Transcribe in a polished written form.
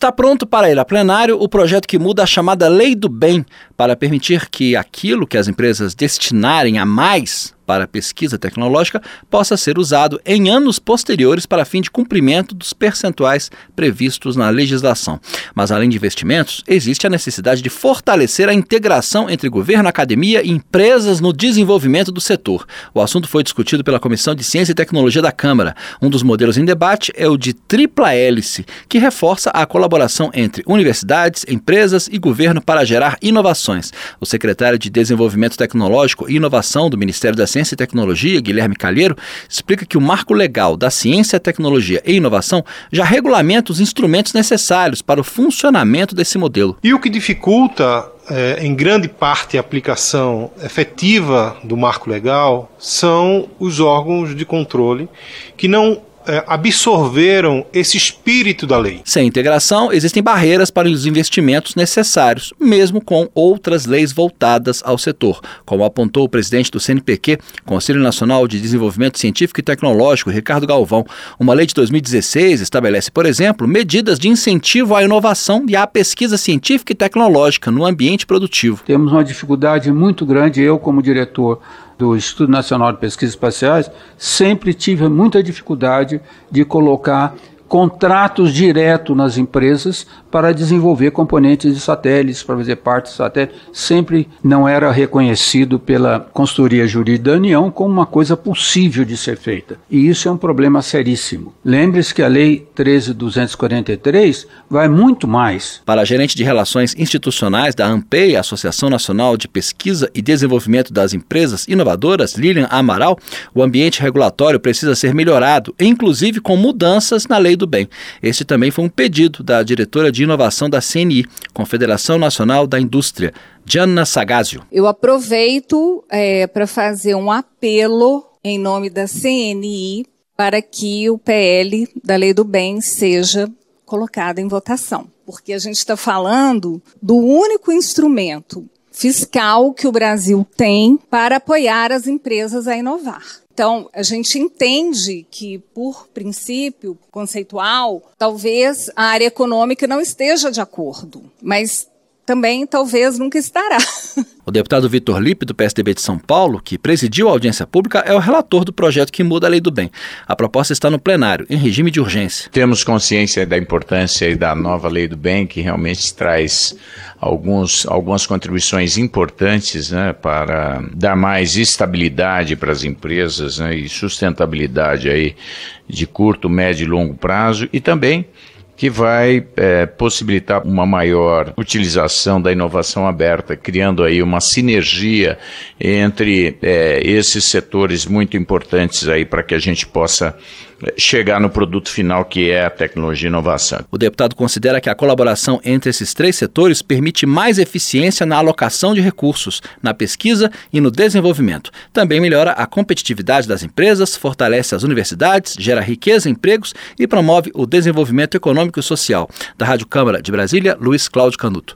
Está pronto para ir a plenário o projeto que muda a chamada Lei do Bem, para permitir que aquilo que as empresas destinarem a mais para a pesquisa tecnológica possa ser usado em anos posteriores para fim de cumprimento dos percentuais previstos na legislação. Mas, além de investimentos, existe a necessidade de fortalecer a integração entre governo, academia e empresas no desenvolvimento do setor. O assunto foi discutido pela Comissão de Ciência e Tecnologia da Câmara. Um dos modelos em debate é o de tripla hélice, que reforça a colaboração entre universidades, empresas e governo para gerar inovações. O secretário de Desenvolvimento Tecnológico e Inovação do Ministério da Ciência e Tecnologia, Guilherme Calheiro, explica que o marco legal da ciência, tecnologia e inovação já regulamenta os instrumentos necessários para o funcionamento desse modelo. E o que dificulta, em grande parte, a aplicação efetiva do marco legal são os órgãos de controle que não absorveram esse espírito da lei. Sem integração, existem barreiras para os investimentos necessários, mesmo com outras leis voltadas ao setor, como apontou o presidente do CNPq, Conselho Nacional de Desenvolvimento Científico e Tecnológico, Ricardo Galvão. Uma lei de 2016 estabelece, por exemplo, medidas de incentivo à inovação e à pesquisa científica e tecnológica no ambiente produtivo. Temos uma dificuldade muito grande, eu como diretor do Instituto Nacional de Pesquisas Espaciais, sempre tive muita dificuldade de colocar contratos diretos nas empresas para desenvolver componentes de satélites, para fazer parte de satélites. Sempre não era reconhecido pela consultoria jurídica da União como uma coisa possível de ser feita. E isso é um problema seríssimo. Lembre-se que a Lei 13.243 vai muito mais. Para a gerente de Relações Institucionais da ANPEI, Associação Nacional de Pesquisa e Desenvolvimento das Empresas Inovadoras, Lilian Amaral, o ambiente regulatório precisa ser melhorado, inclusive com mudanças na Lei do Bem. Este também foi um pedido da diretora de inovação da CNI, Confederação Nacional da Indústria, Diana Sagazio. Eu aproveito para fazer um apelo em nome da CNI para que o PL da Lei do Bem seja colocado em votação, porque a gente está falando do único instrumento fiscal que o Brasil tem para apoiar as empresas a inovar. Então, a gente entende que, por princípio conceitual, talvez a área econômica não esteja de acordo, mas também talvez nunca estará. O deputado Vitor Lippe, do PSDB de São Paulo, que presidiu a audiência pública, é o relator do projeto que muda a Lei do Bem. A proposta está no plenário, em regime de urgência. Temos consciência da importância da nova Lei do Bem, que realmente traz algumas contribuições importantes, né, para dar mais estabilidade para as empresas, né, e sustentabilidade aí de curto, médio e longo prazo, e também que vai possibilitar uma maior utilização da inovação aberta, criando aí uma sinergia entre esses setores muito importantes aí para que a gente possa chegar no produto final, que é a tecnologia e inovação. O deputado considera que a colaboração entre esses três setores permite mais eficiência na alocação de recursos, na pesquisa e no desenvolvimento. Também melhora a competitividade das empresas, fortalece as universidades, gera riqueza, empregos e promove o desenvolvimento econômico e social. Da Rádio Câmara de Brasília, Luiz Cláudio Canuto.